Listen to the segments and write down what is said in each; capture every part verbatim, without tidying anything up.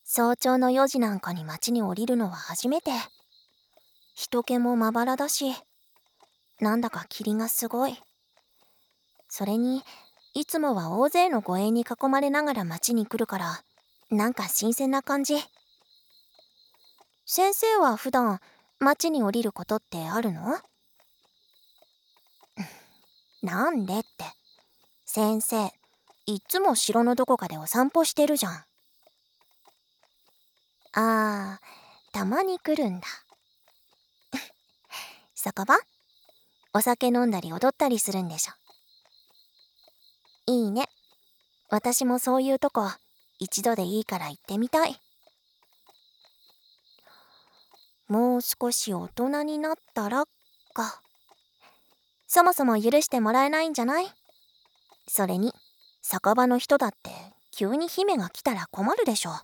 早朝のよじなんかに街に降りるのは初めて。人気もまばらだし、なんだか霧がすごい。それに、いつもは大勢の護衛に囲まれながら街に来るから、なんか新鮮な感じ。先生は普段、街に降りることってあるの？なんでって。先生、いっつも城のどこかでお散歩してるじゃん。あー、たまに来るんだ。酒場？お酒飲んだり踊ったりするんでしょ。いいね。私もそういうとこ、一度でいいから行ってみたい。もう少し大人になったらか。そもそも許してもらえないんじゃない？それに、酒場の人だって急に姫が来たら困るでしょ。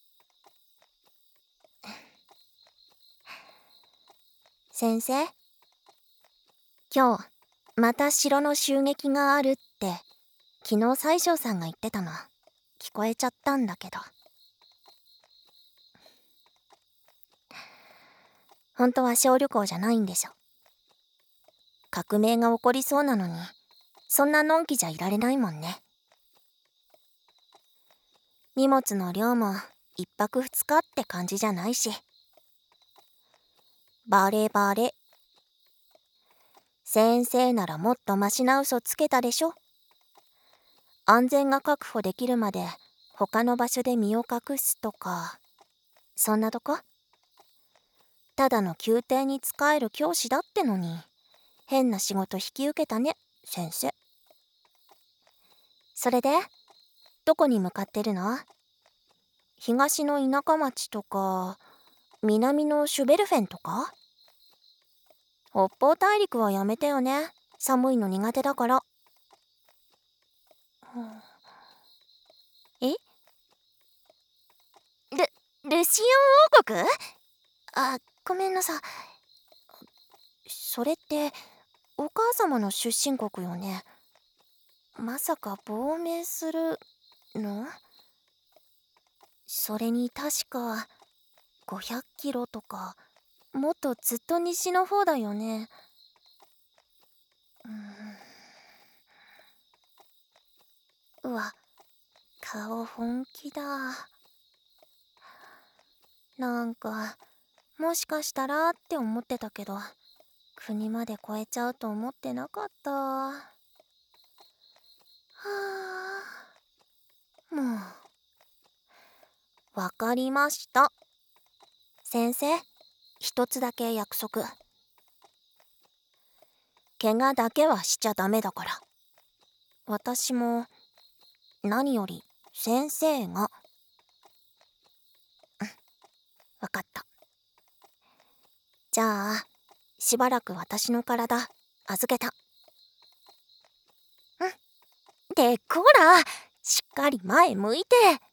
先生、今日また城の襲撃があるって昨日西条さんが言ってたの聞こえちゃったんだけど、本当は小旅行じゃないんでしょ。革命が起こりそうなのにそんなのんきじゃいられないもんね。荷物の量も一泊二日って感じじゃないし。バレバレ。先生ならもっとマシな嘘つけたでしょ。安全が確保できるまで他の場所で身を隠すとか、そんなとこ？ただの宮廷に仕える教師だってのに変な仕事引き受けたね、先生。それでどこに向かってるの？東の田舎町とか南のシュベルフェンとか？北方大陸はやめてよね。寒いの苦手だから。え？ル、ルシオン王国？あ、ごめんなさい。それってお母様の出身国よね。まさか亡命するの？それに確かごひゃくキロとかもっとずっと西の方だよね。ううわ、顔本気だ。なんかもしかしたらって思ってたけど、国まで越えちゃうと思ってなかった。はあ、もう。わかりました。先生、一つだけ約束。怪我だけはしちゃダメだから。私も何より先生が。うん、わかった。じゃあしばらく私の体預けた。うん。ってこら、しっかり前向いて。